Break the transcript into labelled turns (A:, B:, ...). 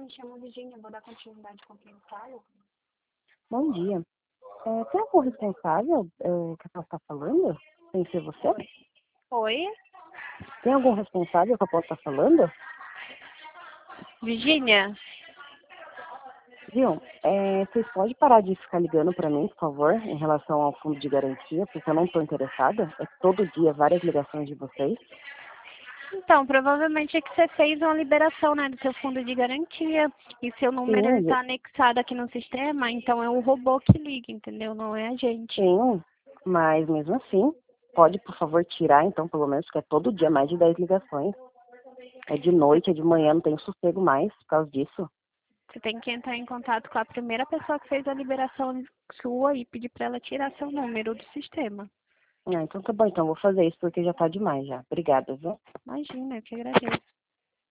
A: me chamo Virginia, vou dar continuidade com quem falo.
B: Bom dia. Tem algum responsável que eu posso estar falando? Sem ser você?
A: Oi?
B: Tem algum responsável que eu posso estar falando?
A: Virginia?
B: Viu? Vocês podem parar de ficar ligando para mim, por favor, em relação ao fundo de garantia, porque eu não estou interessada. É todo dia várias ligações de vocês.
A: Então, provavelmente é que você fez uma liberação, né, do seu fundo de garantia e seu número
B: Sim,
A: está anexado aqui no sistema, então é o robô que liga, entendeu? Não é a gente.
B: sim, mas mesmo assim, pode, por favor, tirar, então, pelo menos, porque é todo dia mais de 10 ligações. É de noite, é de manhã, não tenho sossego mais por causa disso.
A: Você tem que entrar em contato com a primeira pessoa que fez a liberação sua e pedir para ela tirar seu número do sistema.
B: Então tá bom, então vou fazer isso porque já tá demais já. Obrigada, viu?
A: Imagina, eu que agradeço.